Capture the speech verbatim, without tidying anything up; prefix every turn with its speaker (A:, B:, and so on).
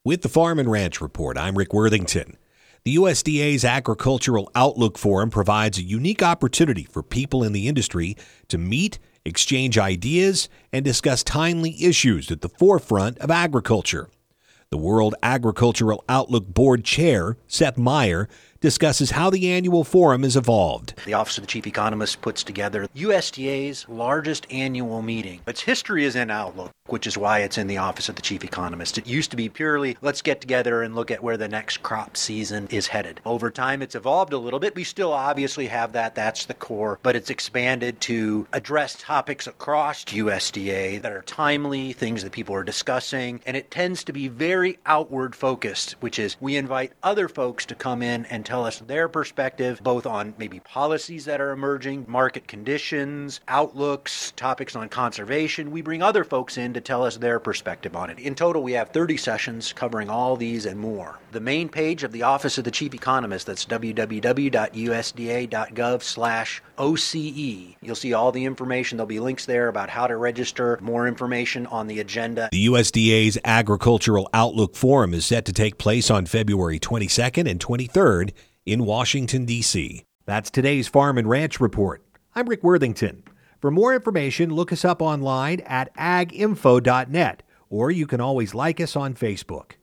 A: With the Farm and Ranch Report, I'm Rick Worthington. The U S D A's Agricultural Outlook Forum provides a unique opportunity for people in the industry to meet, exchange ideas, and discuss timely issues at the forefront of agriculture. The World Agricultural Outlook Board Chair, Seth Meyer, discusses how the annual forum has evolved.
B: The Office of the Chief Economist puts together U S D A's largest annual meeting. Its history is in Outlook, which is why it's in the Office of the Chief Economist. It used to be purely, let's get together and look at where the next crop season is headed. Over time, it's evolved a little bit. We still obviously have that. That's the core. But it's expanded to address topics across U S D A that are timely, things that people are discussing. And it tends to be very outward focused, which is we invite other folks to come in and tell us their perspective, both on maybe policies that are emerging, market conditions, outlooks, topics on conservation. We bring other folks in to tell us their perspective on it. In total, we have thirty sessions covering all these and more. The main page of the Office of the Chief Economist, that's w w w dot u s d a dot gov slash O C E. You'll see all the information. There'll be links there about how to register, more information on the agenda.
A: The U S D A's Agricultural Outlook Forum is set to take place on February twenty-second and twenty-third in Washington, D C That's today's Farm and Ranch Report. I'm Rick Worthington. For more information, look us up online at ag info dot net, or you can always like us on Facebook.